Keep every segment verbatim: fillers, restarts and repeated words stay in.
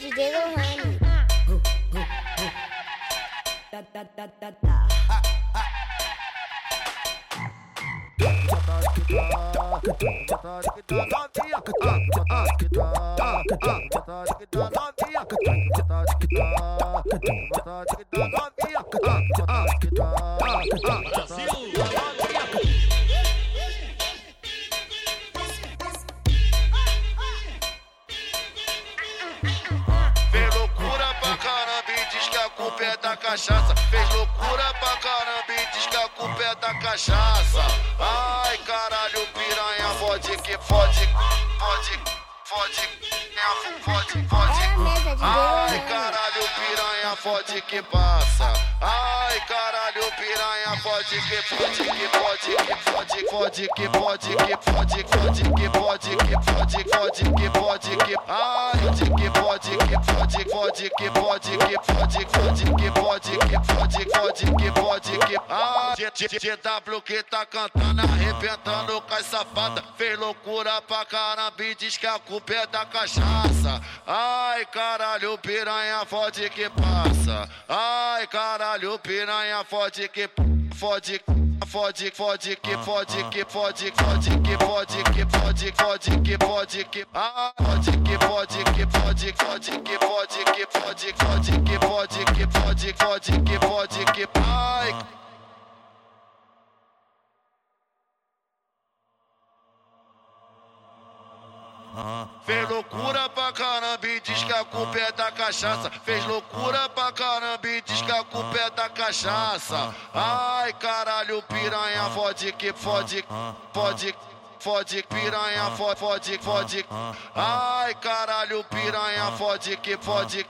D J Lohane. Fez loucura pra caramba e diz que a culpa é da cachaça. Fez loucura pra caramba e diz que a culpa é da cachaça. Ai caralho, piranha, fode que fode, fode, fode, fode, fode. Ai caralho, piranha, fode que passa. Ai caralho, piranha, fode que fode, que fode, que fode, fode, que fode, que fode, fode, que fode, que fode, fode, que fode, que ai que fode, que fode, fode, que fode, que fode, fode, que fode, que fode, fode, que fode, que ai G W que tá cantando, arrebentando com as safadas. Fez loucura pra caramba e diz que a culpa é da cachaça. Ai caralho, piranha, fode que passa. Ai caralho, piranha, fode que fode, fode, fode, que fode, que fode, fode, que fode, que fode, fode, que fode, que ah, fode, que fode, que fode, fode, que fode, que fode, fode, que fode, que fode, fode, que fode, que ai. Fez loucura pra caramba e diz que a culpa é da cachaça. Fez loucura pra caramba e diz que a culpa é da cachaça. Ai caralho, piranha, fode que fode, fode, fode, piranha, fode, fode, fode. Ai caralho, piranha, fode que fode.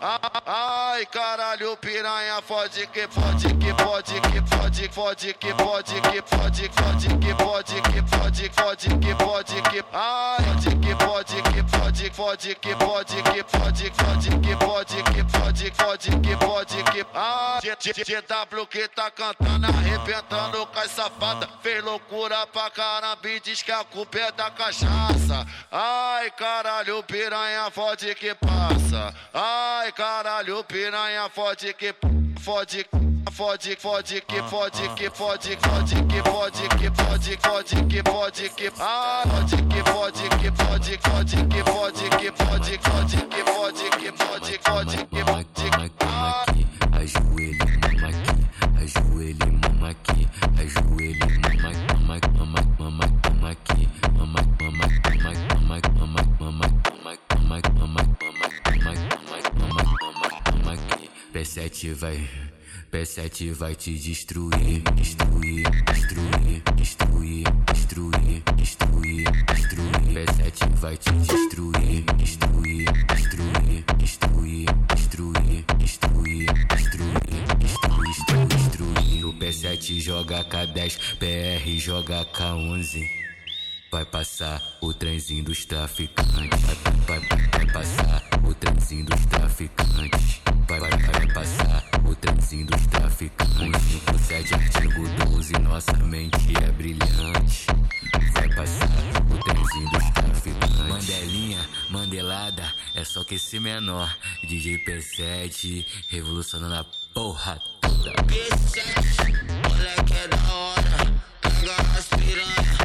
Ai caralho, piranha, fode que fode, que fode, que fode, fode, que fode, que fode, fode, que fode, que fode, fode, que fode, que ai que pode, que pode, pode, que pode, que pode, pode, que pode, que pode, pode, que pode, que ah G W que tá cantando, arrebentando com as safadas. Fez loucura pra caramba e diz que a culpa é da cachaça. Ai caralho, piranha, fode que passa. Ai caralho, piranha, fode que fode, fode, fode, que fode, que fode, fode, que fode, que fode, fode, que fode, que ah fode, que fode, que fode, fode, que fode, que fode, fode, que fode, que fode, fode, que fode, ah ajoelha, mama aqui, ajoelha, mama aqui, ajoelha, mama, mama, mama, mama, mama aqui, mama, mama, mama, mama, mama, mama, mama, mama, mama, mama, mama, mama, mama aqui. P sete vai, P sete vai te destruir, destruir, destruir, destruir, destruir, destruir, destruir. P sete vai te destruir, destruir, destruir, destruir, destruir, destruir, destruir, destruir, destruir. O P sete joga K dez, P R joga K onze. Vai passar o trenzinho dos traficantes. Vai, vai, vai passar o trenzinho dos traficantes. Vai, vai, vai passar o trenzinho dos traficantes. cinco, sete, artigo doze, nossa mente é brilhante. Vai passar o trenzinho dos traficantes. Mandelinha, mandelada, é só que esse menor. D J P sete, revolucionando a porra toda. P sete, moleque é da hora, pega as piranha.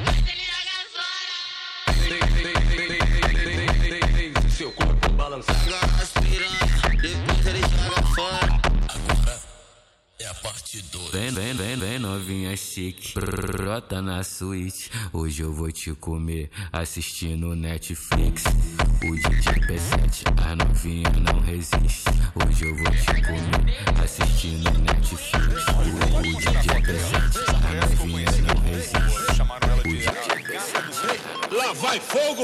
Seu corpo balançar. Pega as piranha, depois ele joga fora. Agora é a parte dois. Vem, vem, vem, vem, novinha chique, brota na suíte. Hoje eu vou te comer assistindo Netflix. O D J P sete, a novinha não resiste. Hoje eu vou te comer assistindo Netflix. O, o D J P sete, a novinha não resiste. O D J P sete. Lá vai fogo!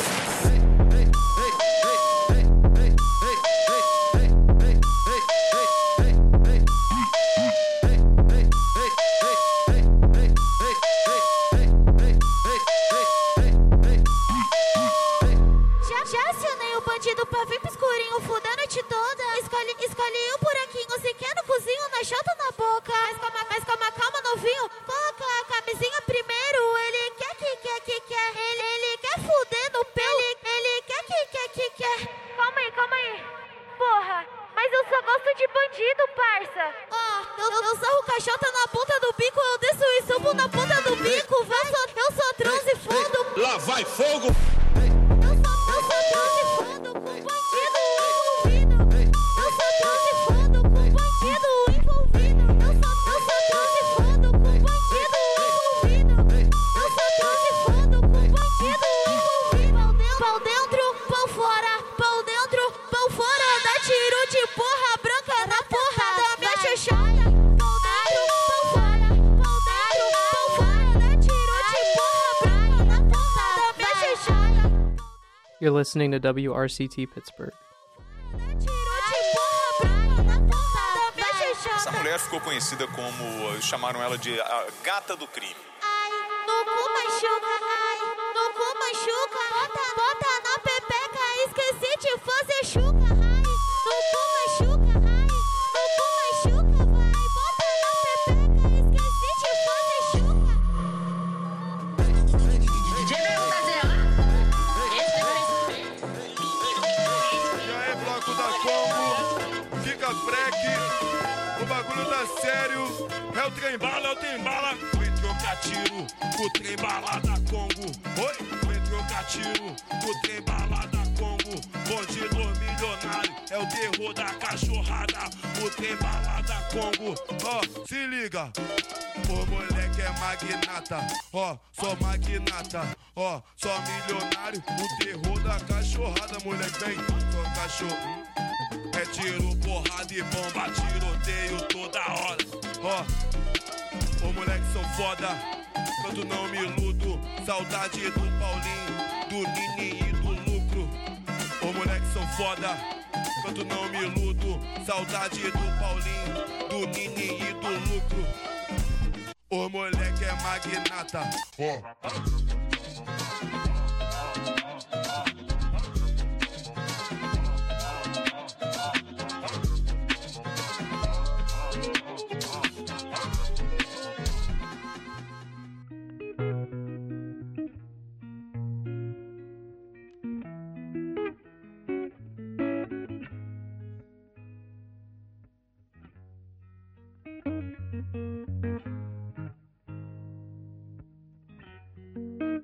Bandido pra vir pro escurinho, fuda a noite toda. Escolhe, escolhe um buraquinho, se quer no cozinho, nós chota na boca. Mas calma, mas calma, calma, novinho. Coloca a camisinha primeiro. Ele quer que quer que quer. Ele, ele quer fuder no pelo. Ele, ele quer que quer que quer. Calma aí, calma aí. Pô, You're listening to W R C T Pittsburgh. Essa mulher ficou conhecida como... chamaram ela de a gata do crime. Ai, no cu machuca, ai, no cu machuca. Bota, bota na pepeca, esqueci de fazer chuca, ai. No cu machuca, ai, no cu machuca, vai. Bota na pepeca, esqueci de fazer chuca. E aí, bloco da Congo, fica freque, o bagulho tá sério. É o trem bala, é o trem bala. Vem trocar tiro, o trem bala da Congo. Oi, vem trocar tiro, o trem bala da Congo. Bandido milionário, é o terror da cachorrada. O trem bala da Congo. Ó, oh, se liga. O moleque é magnata, ó, oh, só magnata, ó, oh, só milionário. O terror da cachorrada, moleque, vem, só cachorro. É tiro, porrada e bomba, tiroteio toda hora. Ó, oh, os moleques são foda, quando não me iludo. Saudade do Paulinho, do Nini e do Lucro. Os moleques são foda, quando não me iludo. Saudade do Paulinho, do Nini e do Lucro. O moleque é magnata, ó. Oh. Thank you.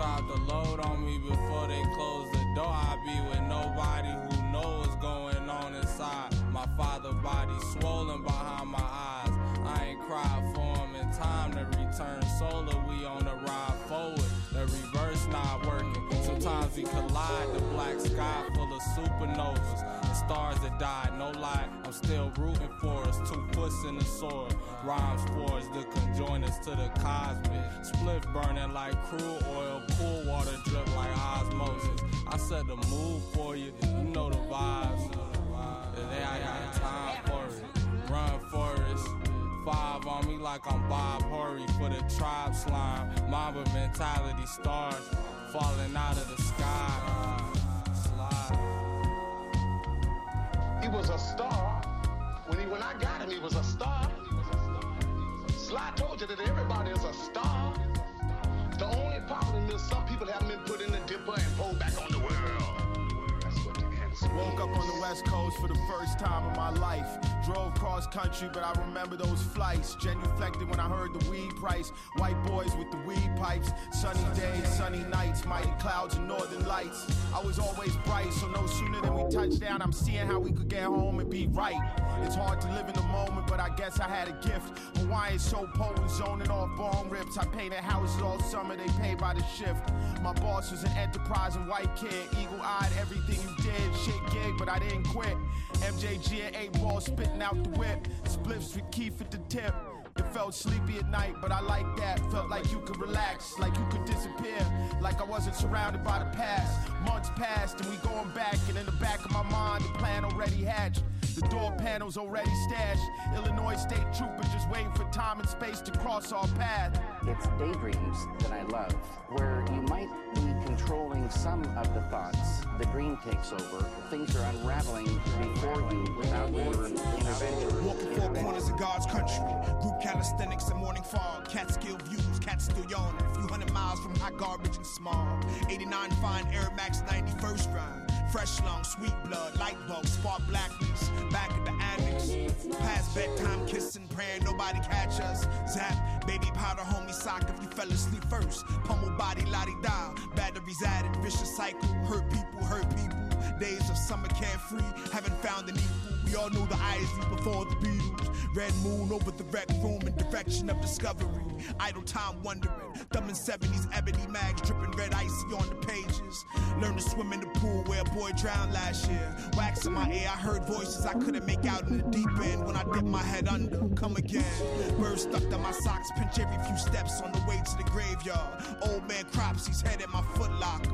drop the load on me before they close the door. I be with nobody who knows what's going on inside. My father's body swollen behind my eyes. I ain't cried for him in time to return solar. We on the ride forward, the reverse not working. Sometimes we collide, the black sky full of supernovas and stars that die. No lie, I'm still rooting for us. Two puss in the sword, rhymes forged to conjoin us to the cosmic. Spliff burning like crude oil, pool water drip like osmosis. I set the mood for you, you know the vibes. Today I got time for it. Run Forest, five on me like I'm Bob Horry for the tribe slime. Mamba mentality stars falling out of the sky. Slide. He was a star. When he when I got him, he was a star. Sly told you that everybody is a star. The only problem is some people haven't been put in the dipper and pulled back on the world. That's what the answer is. Woke up on the West Coast for the first time in my life. Drove cross country, but I remember those flights. Genuflected when I heard the weed price. White boys with the weed pipes. Sunny days, sunny nights, mighty clouds and northern lights. I was always bright, so no sooner than we touched down, I'm seeing how we could get home and be right. It's hard to live in the moment, but I guess I had a gift. Hawaii's so potent, zoning off bone rips. I painted houses all summer, they pay by the shift. My boss was an enterprising white kid, eagle-eyed, everything you did. Shit gig, but I didn't quit. M J G and eight ball spitting out the whip. Spliffs with Keith at the tip. It felt sleepy at night, but I like that. Felt like you could relax, like you could disappear, like I wasn't surrounded by the past. Months passed and we going back, and in the back of my mind, the plan already hatched. The door panels already stashed. Illinois state trooper just waiting for time and space to cross our path. It's daydreams that I love, where you might be controlling some of the thoughts. The dream takes over. Things are unraveling before you without your intervention. Walking four corners of God's country. Group calisthenics and morning fog. Catskill views, cats still yawning. A few hundred miles from hot garbage and smog. eighty-nine fine Air Max ninety-first ride. Fresh lungs, sweet blood, light bulbs, spark blackness. Back at the annex. Past bedtime kissing, praying nobody catch us. Zap, baby powder, homie sock if you fell asleep first. Pummel body, la-di-da. Batteries added, vicious cycle. Hurt people, hurt people. Days of summer carefree, haven't found an equal. We all know the Isley before the Beatles. Red moon over the rec room in direction of discovery. Idle time wondering. Thumbing seventies ebony mags, dripping red icy on the pages. Learn to swim in the pool where a boy drowned last year. Wax in my ear, I heard voices I couldn't make out in the deep end. When I dipped my head under, come again. Birds stuck to my socks, pinch every few steps on the way to the graveyard. Old man crops his head in my foot locker.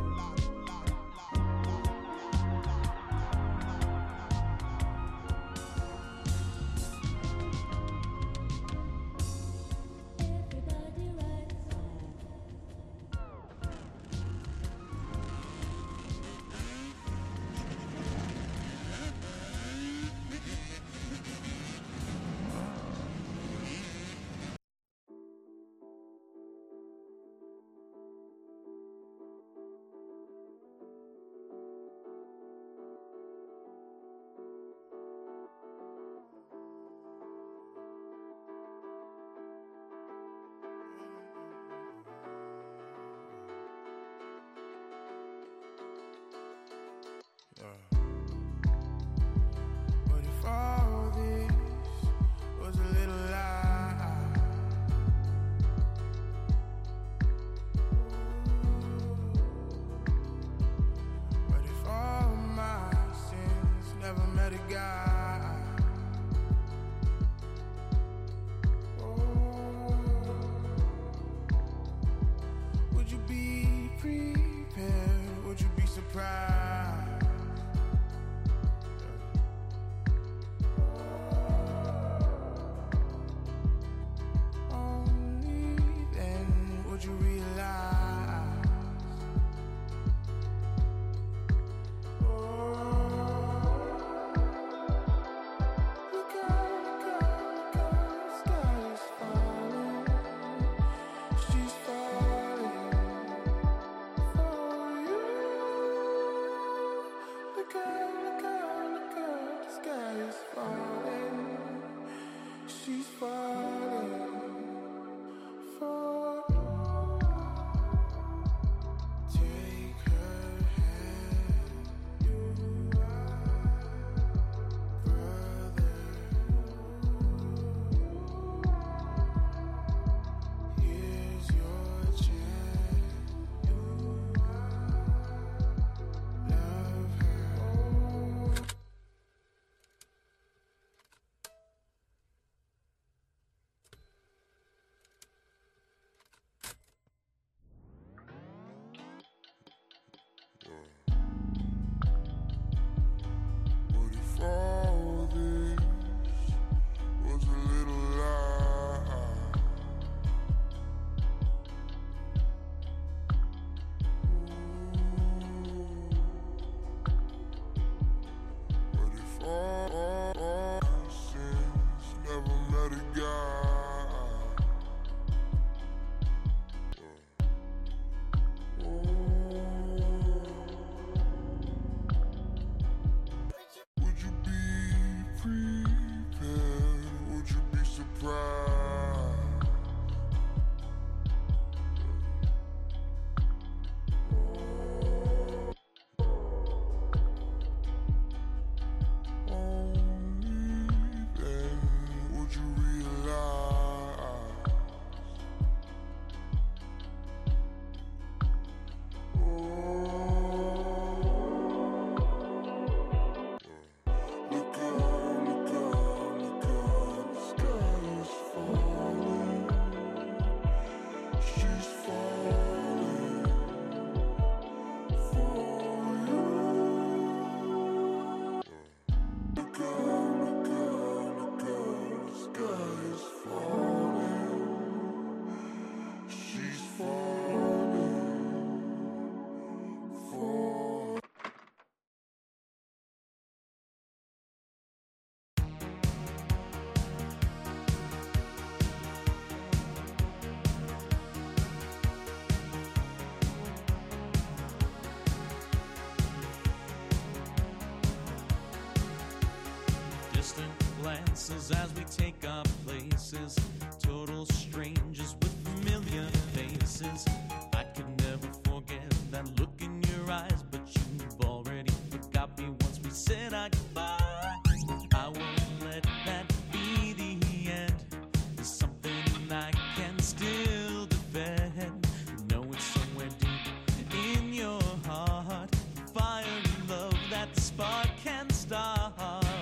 miles as we take our places. Total strangers with familiar faces. I could never forget that look in your eyes, but you've already forgot me once we said our goodbye. I won't let that be the end. There's something I can still defend. Know it's somewhere deep in your heart. Fire and love that the spark can start.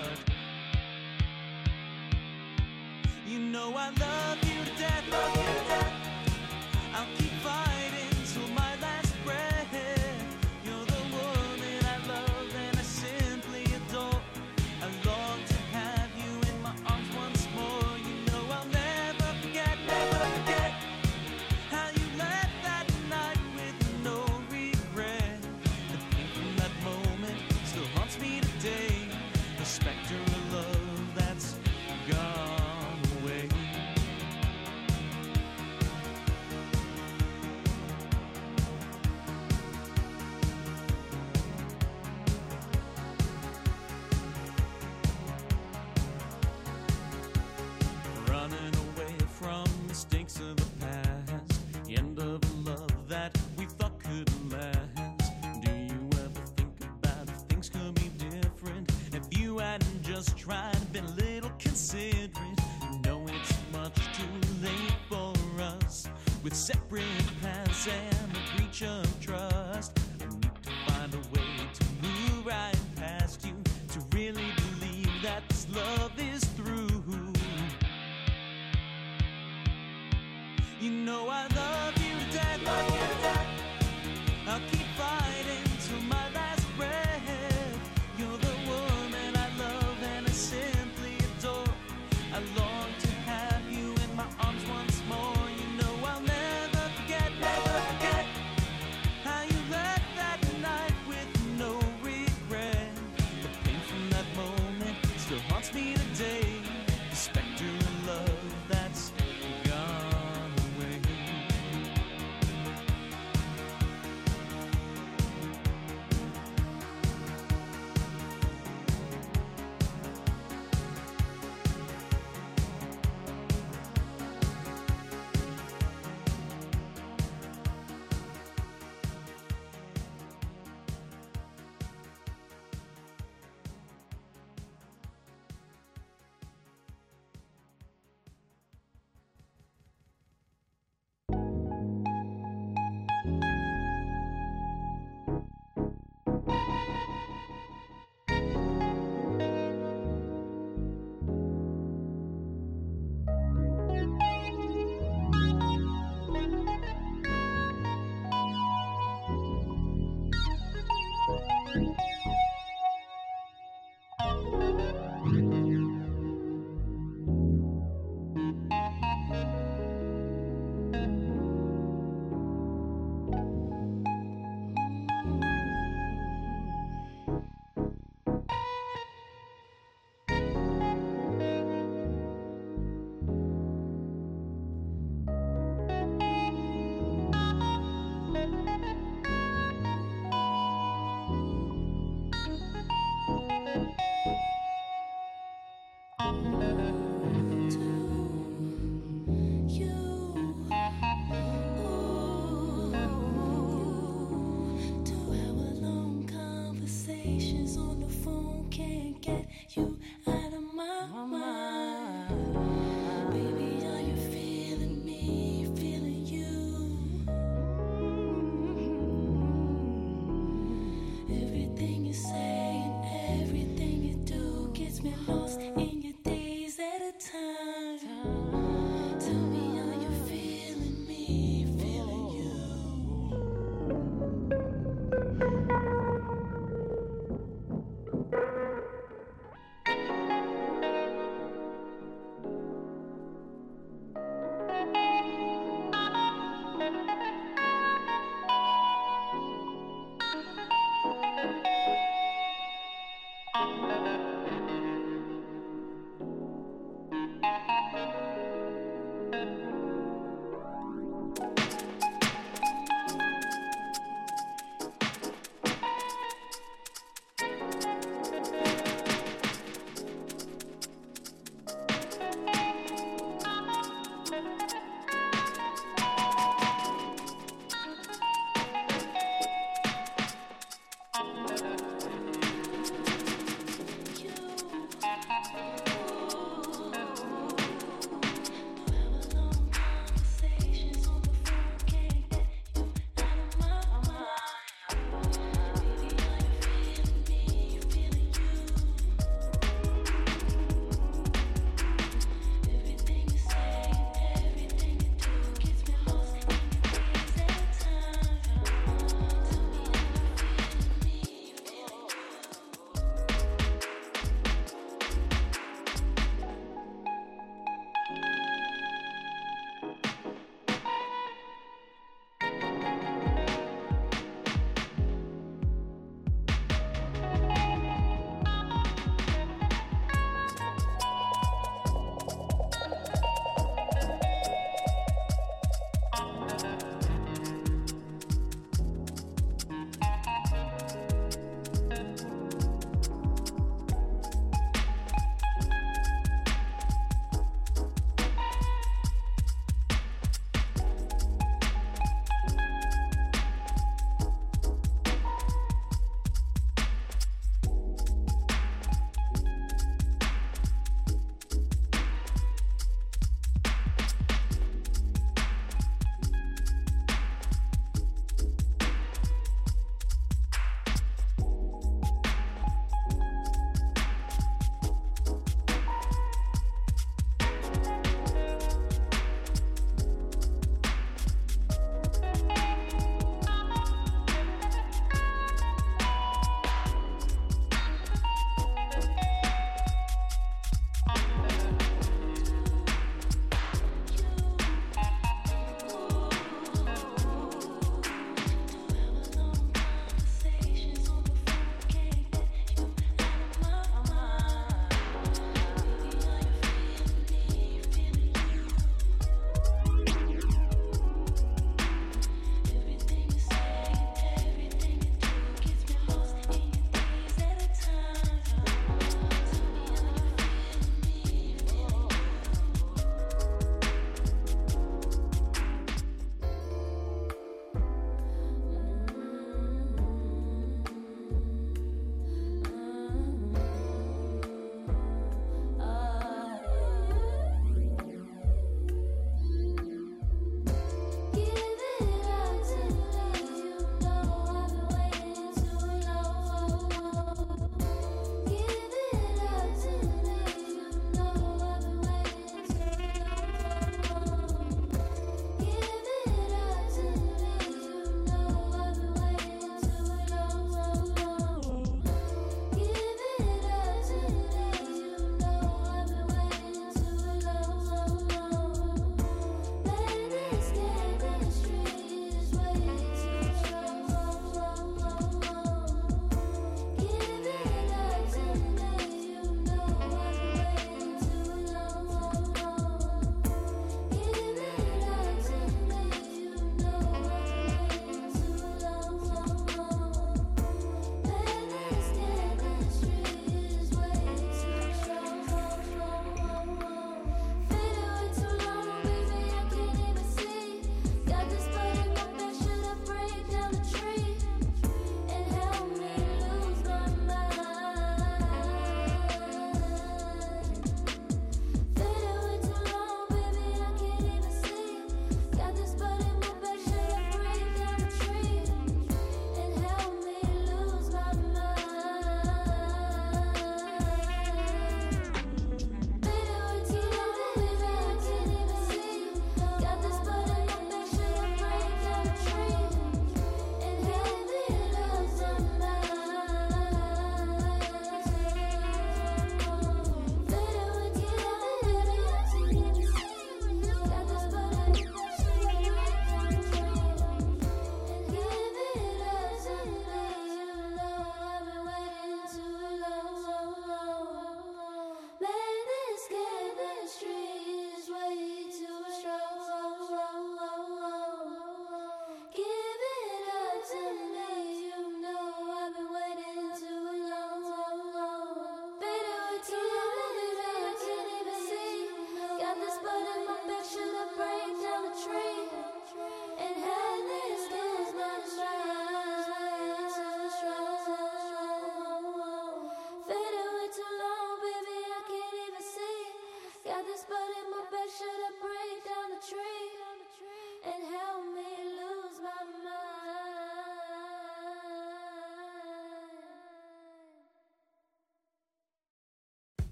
You know I love you to death, love you to death. I'll keep fighting till my last breath. You're the woman I love and I simply adore. I long to have you in my arms once more. You know I'll never forget, never forget how you left that night with no regret. The pain from that moment still haunts me today. The specter of love that's gone. Running away from mistakes of the past, the end of a love that we thought could last. Do you ever think about if things could be different? If you hadn't just tried, been a little considerate. No, it's much too late for us, with separate paths and a breach of trust. I need to find a way to move right past you, to really believe that this love is through. You know I love you to death, love you to death. I'll keep fighting till my last breath. You're the woman I love and I simply adore. I long to have you in my arms once more. You know I'll never forget, never forget how you left that night with no regret. The pain from that moment still haunts me today. The specter of love that's gone.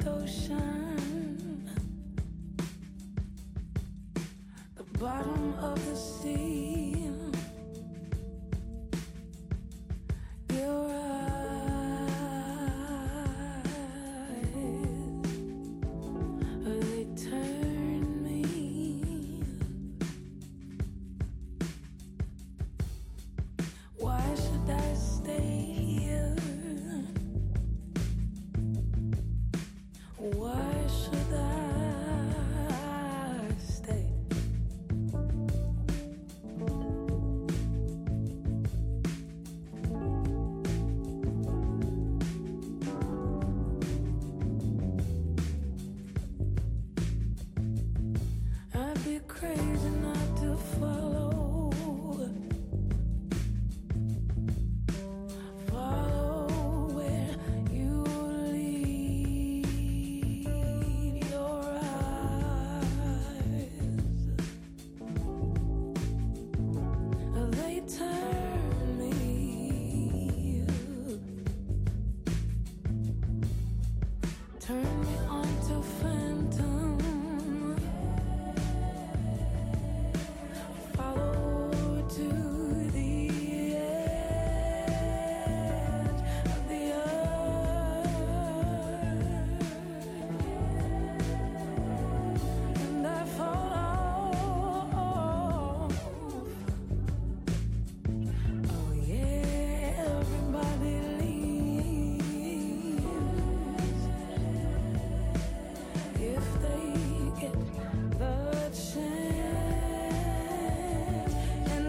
ocean, the bottom of the sea. Your eyes, they turn me. Why should I stay here? Why should I stay? I'd be crazy not to follow. Follow where you lead. Your eyes, they turn me. Turn me onto phantom. Follow to the edge of the earth, and I fall off. Oh yeah, everybody leaves if they get the chance, and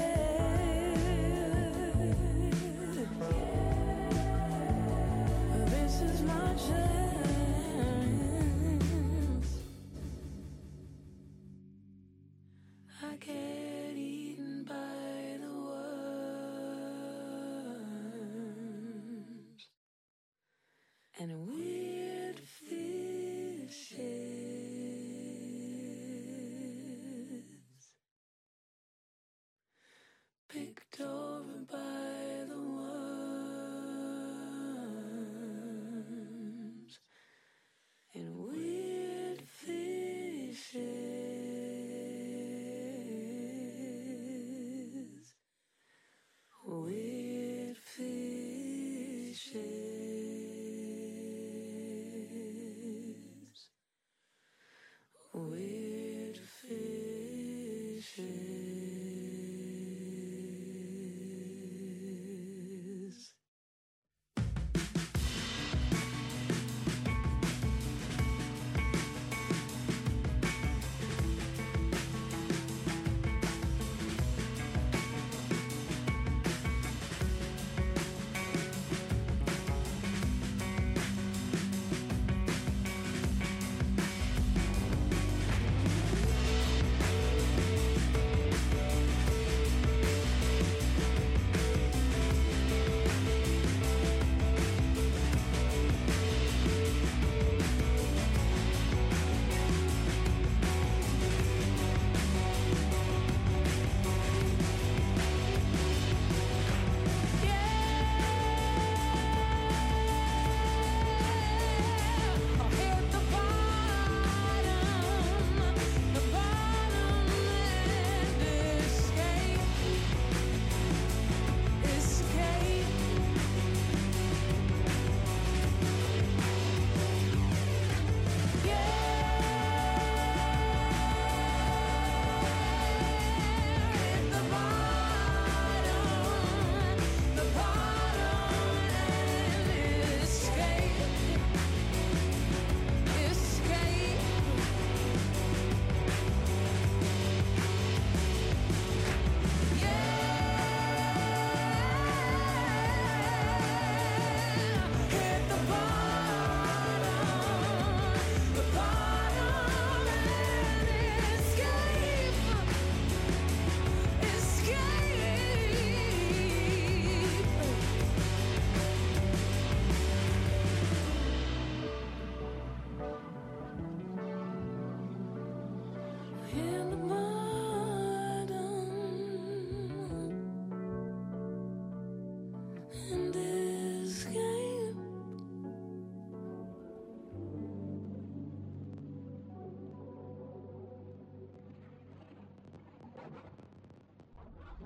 this is my chance. I get eaten by the worms and weird fishes, picked over by the worms and weird fishes, weird fishes, weird fishes.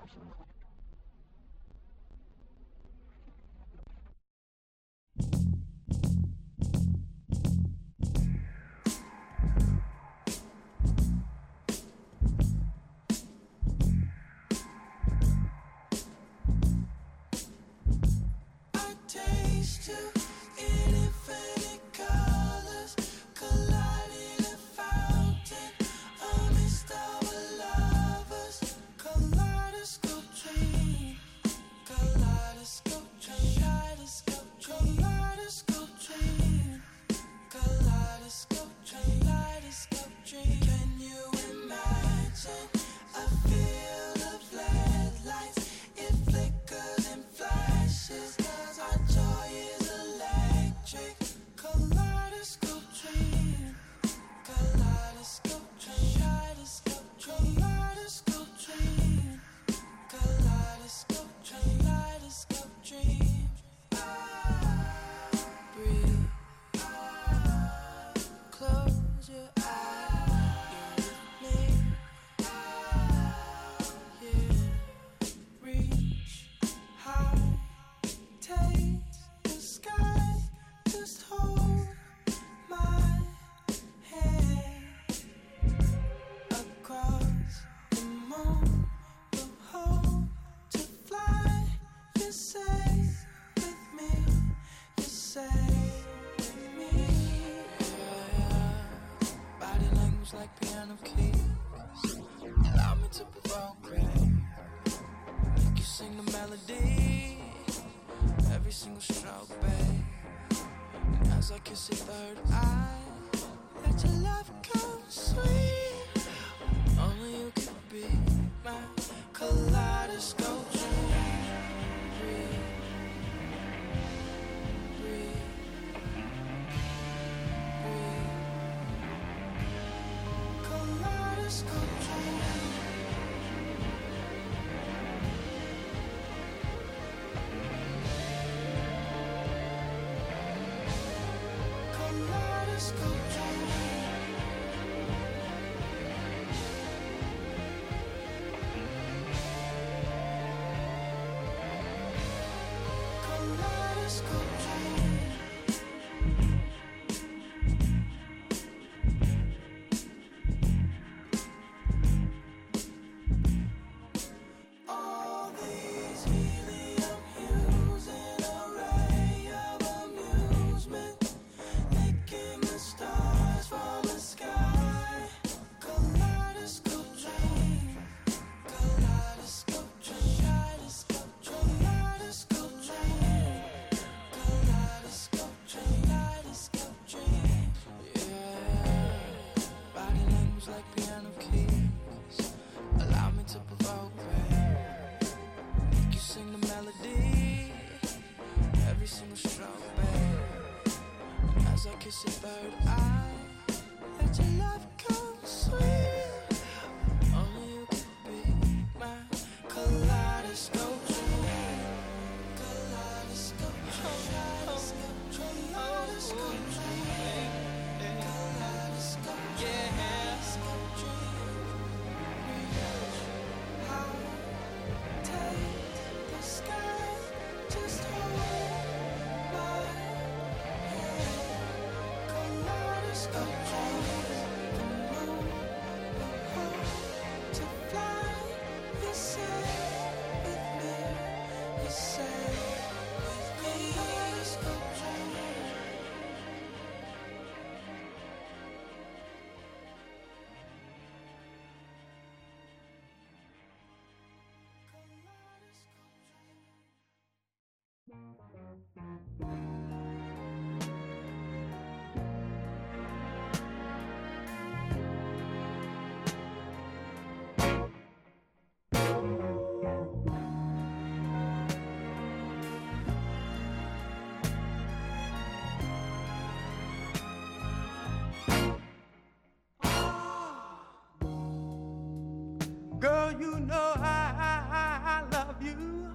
Girl, you know I, I, I love you.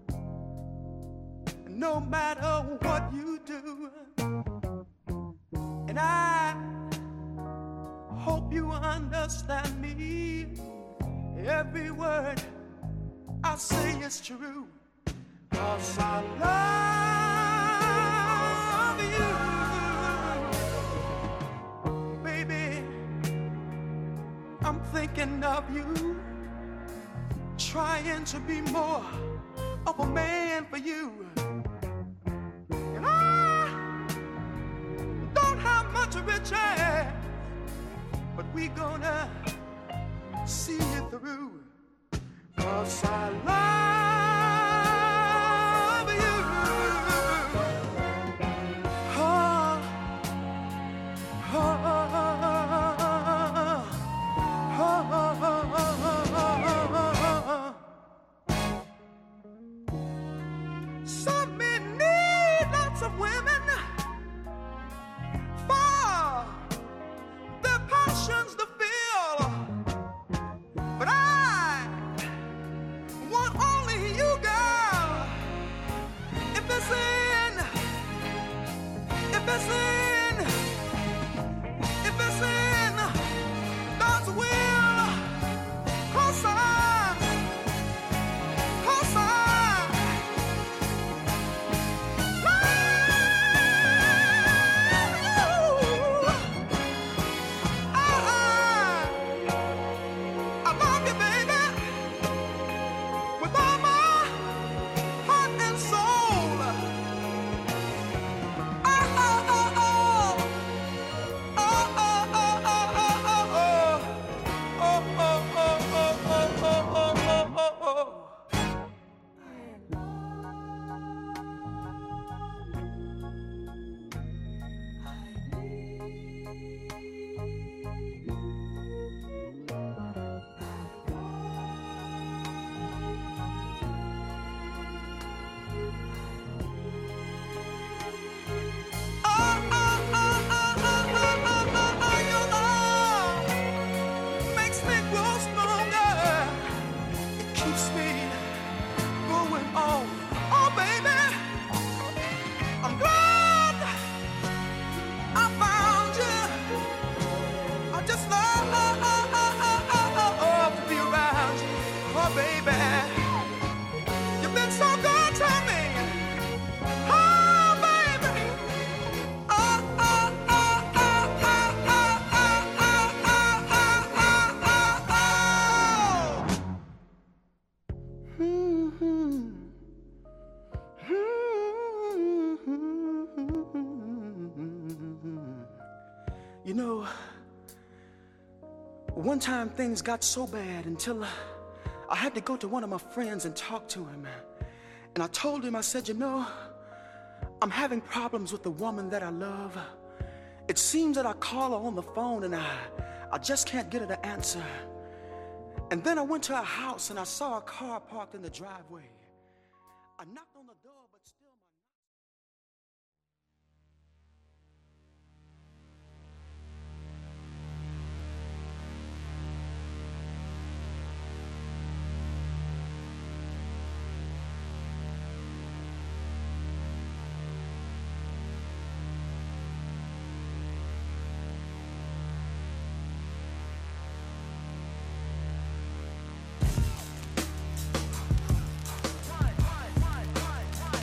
No matter what you do. And I hope you understand me. Every word I say it's true, 'cause I love you. Baby, I'm thinking of you, trying to be more of a man for you. And I don't have much riches, but we gonna see it through, 'cause I love you. Oh, oh, oh, oh, oh. Some men need lots of women for their passions to feel, but I want only you, girl. If it's in, if it's in, if it's in God's will, 'cause I, 'cause I You know, one time things got so bad until I had to go to one of my friends and talk to him. And I told him, I said, you know, I'm having problems with the woman that I love. It seems that I call her on the phone and I, I just can't get her to answer. And then I went to her house and I saw a car parked in the driveway. I knocked on the door, but still my... Why, why, why, why, why?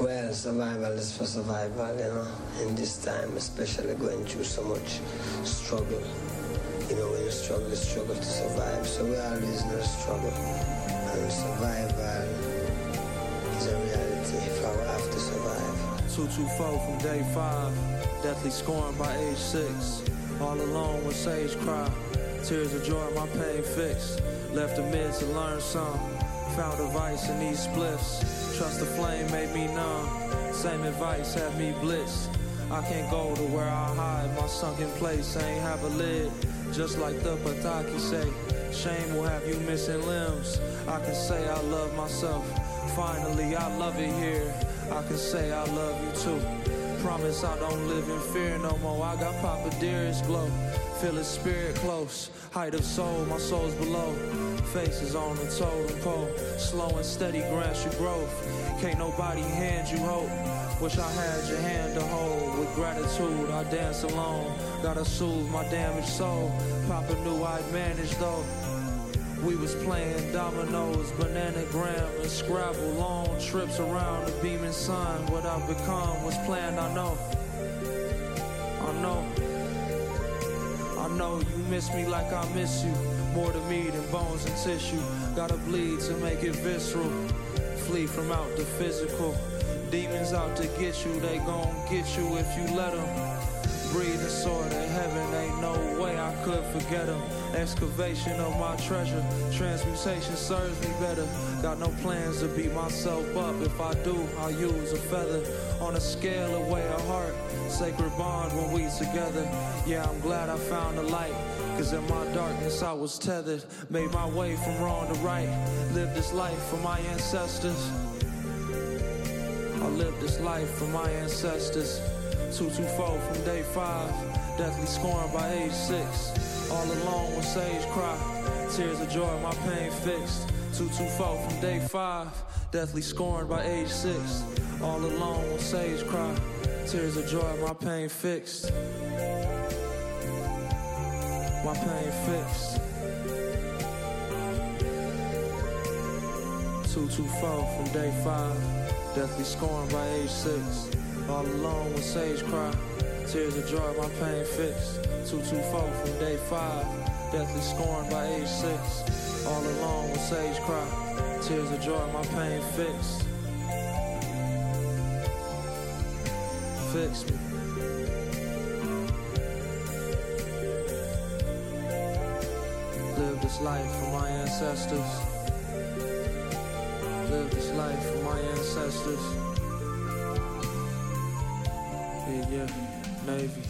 Well, survival is for survival, you know. In this time, especially going through so much struggle. You know, when you struggle, you struggle to survive. So we always know struggle. And survival is a reality if I will have to survive. two two four from day five, deathly scorned by age six. All alone when sage cry, tears of joy, my pain fixed. Left the mid to learn some, found a vice in these spliffs. Trust the flame made me numb, same advice had me blitzed. I can't go to where I hide, my sunken place ain't have a lid. Just like the Pataki say, shame will have you missing limbs. I can say I love myself, finally I love it here. I can say I love you too. Promise I don't live in fear no more. I got Papa Dearest glow, feel his spirit close. Height of soul, my soul's below. Faces on the totem pole, slow and steady grants you growth. Can't nobody hand you hope. Wish I had your hand to hold. With gratitude I dance alone. Gotta soothe my damaged soul. Papa knew I'd manage though. We was playing dominoes, bananagram and Scrabble. Long trips around the beaming sun. What I've become was planned, I know. I know. I know you miss me like I miss you. More to me than bones and tissue. Gotta bleed to make it visceral. Flee from out the physical. Demons out to get you, they gon' get you if you let them. Breathing sword of heaven, ain't no way I could forget them. Excavation of my treasure, transmutation serves me better. Got no plans to beat myself up. If I do, I'll use a feather. On a scale of weigh a heart, sacred bond when we together. Yeah, I'm glad I found the light, cause in my darkness I was tethered. Made my way from wrong to right, lived this life for my ancestors. I lived this life for my ancestors. two two four from day five, deathly scorned by age six. All alone when sage cry, tears of joy, my pain fixed. two two four from day five, deathly scorned by age six. All alone when sage cry, tears of joy, my pain fixed. My pain fixed. two two four from day five, deathly scorned by age six. All alone when sage cry, tears of joy, my pain fixed. two two four from day five, deathly scorned by age six. All alone when sage cry, tears of joy, my pain fixed. Fix me. Live this life for my ancestors. Live this life for my ancestors. Yeah, yeah, Navy.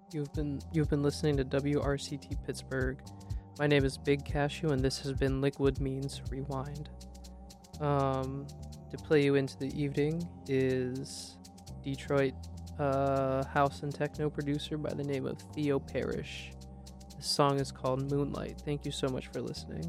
You've been you've been listening to W R C T Pittsburgh. My name is Big Cashew, and this has been Liquid Means Rewind. Um, to play you into the evening is Detroit uh, house and techno producer by the name of Theo Parrish. The song is called Moonlight. Thank you so much for listening.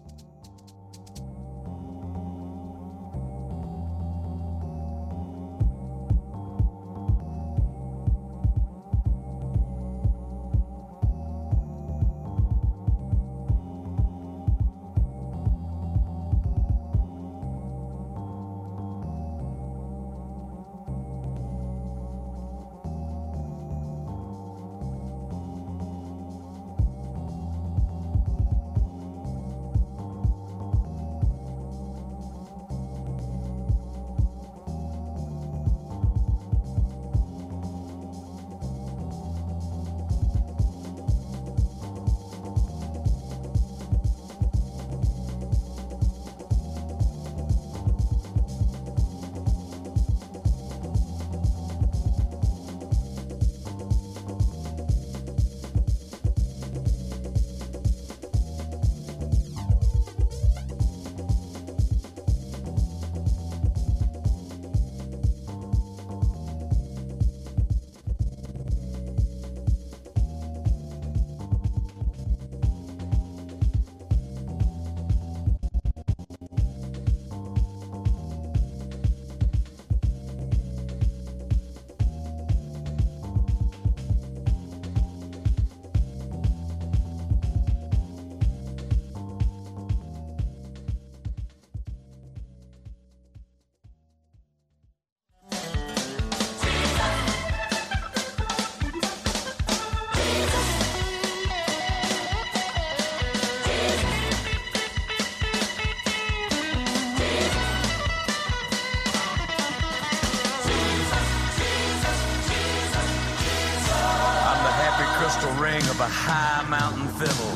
Of a high mountain fiddle.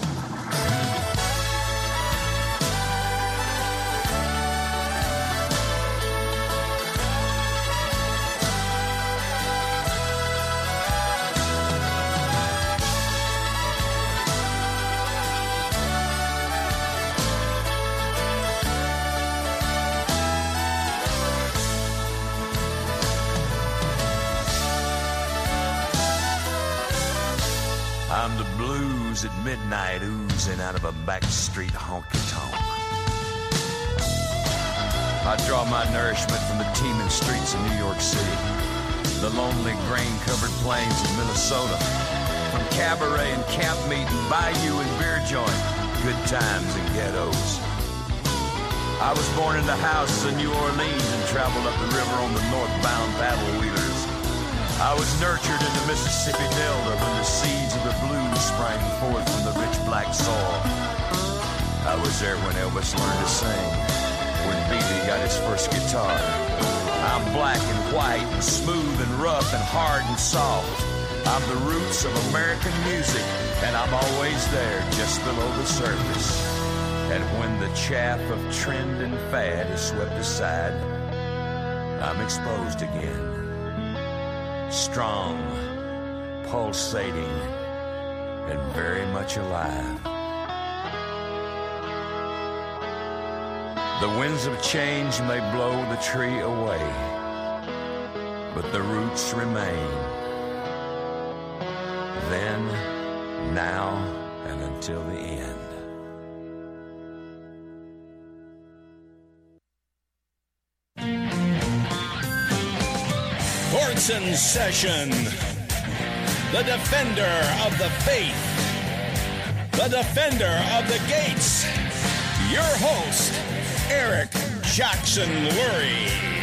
I'm the blues at midnight oozing out of a backstreet honky-tonk. I draw my nourishment from the teeming streets of New York City, the lonely grain-covered plains of Minnesota, from cabaret and camp meet and bayou and beer joint, good times and ghettos. I was born in the houses of New Orleans and traveled up the river on the northbound paddle wheelers. I was nurtured in the Mississippi Delta when the seeds of the blues sprang forth from the rich black soil. I was there when Elvis learned to sing, when B B got his first guitar. I'm black and white and smooth and rough and hard and soft. I'm the roots of American music, and I'm always there just below the surface. And when the chaff of trend and fad is swept aside, I'm exposed again. Strong, pulsating, and very much alive. The winds of change may blow the tree away, but the roots remain. Then, now, and until the end. Orson Session, the defender of the faith, the defender of the gates, your host, Eric Jackson Lurie.